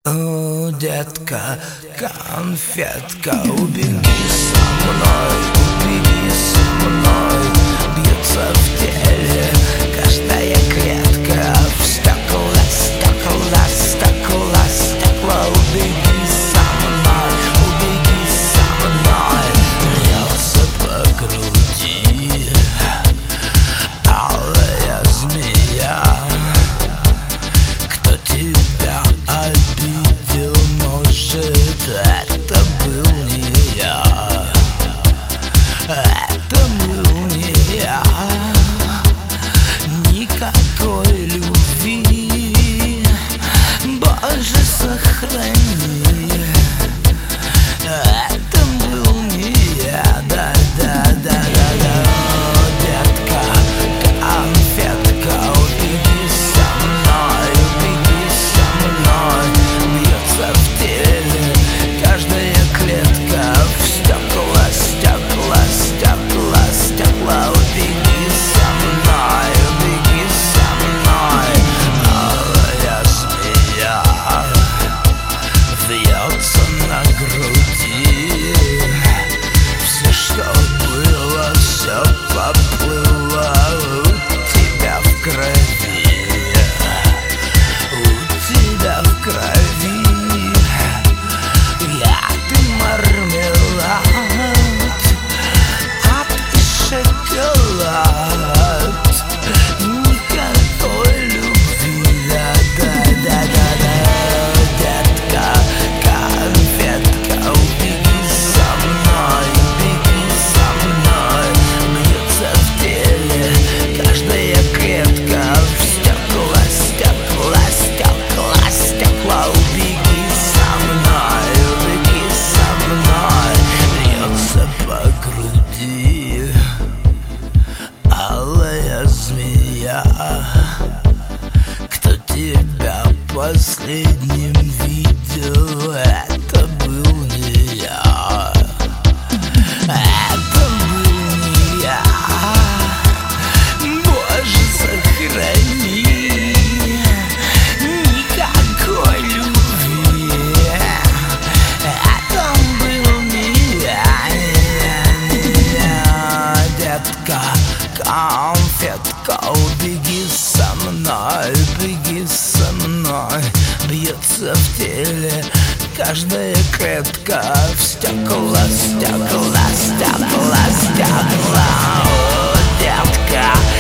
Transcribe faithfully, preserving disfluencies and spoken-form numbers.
О, детка, конфетка, убеги со мной, убеги со мной. Бьется в теле каждая клетка, в стекла, стекла, стекла, стекла. Убеги со мной, убеги со мной. Бьется по груди алая змея. Кто тебя обидел, может, это был не я. Это был не я. Никакой любви, Боже, сохрани. Это был не я. Да, да, да, да, да. Детка, конфетка, убеги со мной, убеги со мной. Бьется в теле каждая клетка, в стекла, стекла, стекла, стекла. Убеги со мной, убеги со мной. Алая змея вьется на груди. Все, что было, все поплыло у тебя в крови, у тебя в крови. Я ты мармелад, а ты шоколад. Никакой любви, да, да, да, да, да. Детка, конфетка, убеги со мной, убеги со мной. Бьется в теле каждая клетка, в стекла, стекла, стекла, стекла. Убеги со мной, убеги со мной. Бьется по груди алая змея. Кто тебя последним видел, это был не я. Это был не я. Боже, сохрани. Никакой любви. Это был не я, не я. Детка, конфетка, убеги со мной, убеги со мной. Бьется в теле каждая клетка, в стекла, стекла, стекла, стекла. О, детка,